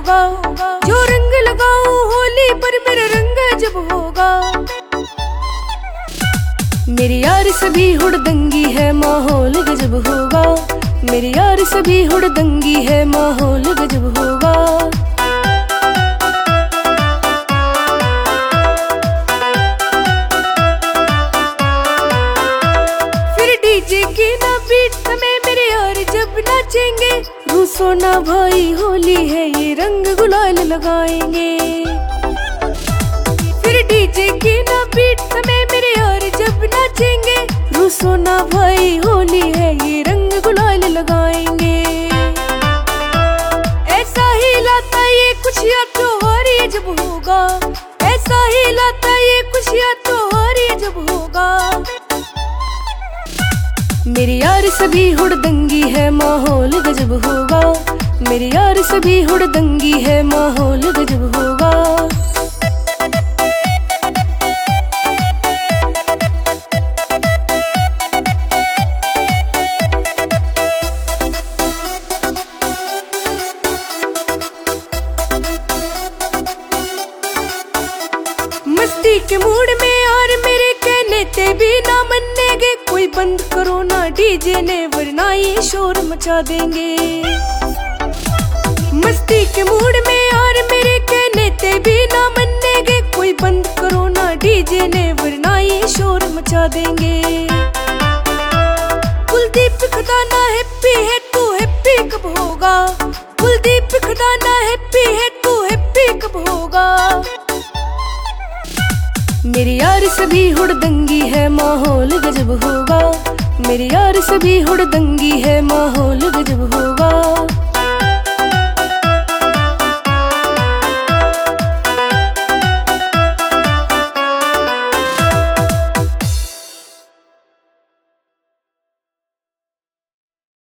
होगा। जो रंग लगाऊं होली पर मेरा रंग जब होगा। मेरी यार सभी हुड़दंगी है, माहौल गजब होगा। मेरी यार सभी हुड़दंगी है, माहौल गजब होगा। डीजे की ना बीट में मेरे यार जब नाचेंगे, रूसो ना भाई होली है ये रंग गुलाल लगाएंगे। फिर डीजे की ना बीट में मेरे यार जब नाचेंगे, रूसो ना भाई होली है ये रंग गुलाल लगाएंगे। ऐसा ही लाता ये खुशियाँ त्योहार ये जब होगा। ऐसा ही लाता ये खुशियाँ त्योहार ये जब होगा। मेरी यार सभी हुड़दंगी है, माहौल गजब होगा। मेरी यार सभी हुड़दंगी है, माहौल गजब होगा। मस्ती के मूड में यार मेरे कहने ते भी ना मनेगे। कोई बंद करो ना डीजे ने वरना ये शोर मचा देंगे। मस्ती के मूड में यार मेरे कहने ते भी ना मनेगे। कोई बंद करो ना डीजे ने वरना ये शोर मचा देंगे। कुलदीप खदाना हैप्पी है, तू हैप्पी कब होगा। कुलदीप खदाना हैप्पी है, तू हैप्पी कब होगा। मेरी यार सभी हुड़दंगी है, माहौल गजब होगा। मेरी यार सभी हुड़दंगी है, माहौल गजब होगा।